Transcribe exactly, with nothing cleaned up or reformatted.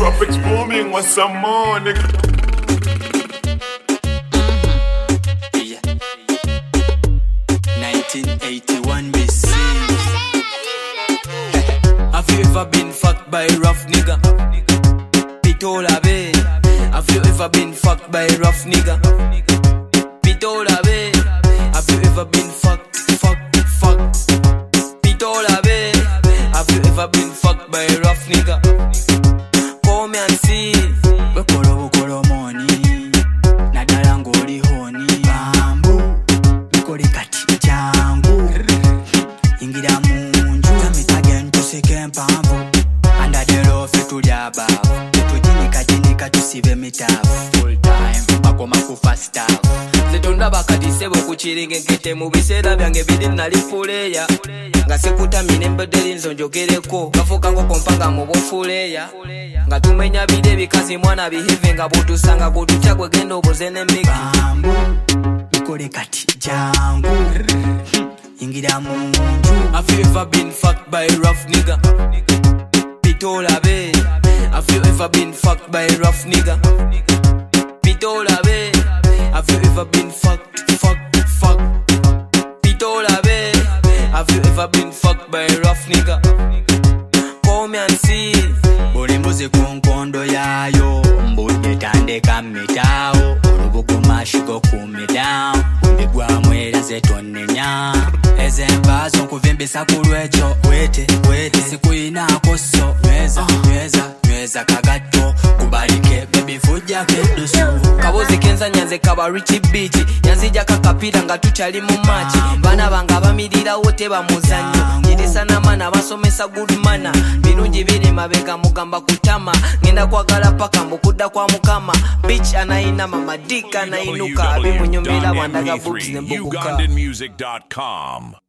Tropics booming, what's some more, nigga? nineteen eighty-one B C. Have you ever been fucked by a rough nigga? Pitola be. Have you ever been fucked by a rough nigga? Pitola be. Have you ever been fucked, fucked, fucked? Pitola be. Have you ever been fucked by a rough nigga? Call me and see. Bukolo bukolo money. Nadala ngoli honi. Bambu. Bukoli kati jangu. Ingira munju. Tamitage ntusike mpamvu. Anda dero fetu lyabavu. Tujinika jinika tusibe mitavu. Full time. Bakoma kufa staff. Zetonda bakati sebo kuchiringe nkete mu biseera byange bidi nali fuleya. Nga sekutamine mbedeli nzonjogereko. Gafuka ngo kompanga mu bofuleya. Nga tumenya bide bikazi mwana biheve nga botusanga gotutya gwe genda obozene mbiki. Bambu. Bikole kati jangu. Ingira munju. Have you ever been fucked by a rough nigga? Pitola be. Have you ever been fucked by a rough nigga? Pitola be. Have you ever been fucked, fucked, fucked? Pitola be. Have you ever been fucked by a rough nigga? Call me and see. Buli mbuzi kunkondo yayo. Mbunye tandeka mitao. Olubuku mashigo kumidown. Mbigwa mwera zetonenya. Ezembazo nkuvimbisa kulwecho. Wete, wete sikuina koso. Nweza, nweza, nweza kagato. Kubalike baby fuja kedusu. Kabozi kenza nyanze kaba Richie Beach. Nyanzija kakapira nga tuchali mu machi. Bana banga bamirira wote bamuzanyo. Nyirisa na mana basomesa good mana. Birungi biri mabega mugamba kutama. Ngenda kwagala paka mbukuda kwa mukama. Bitch anaina mama dika anainuka. Abimunyumira wandaga books nembukuka. Ugandan music dot com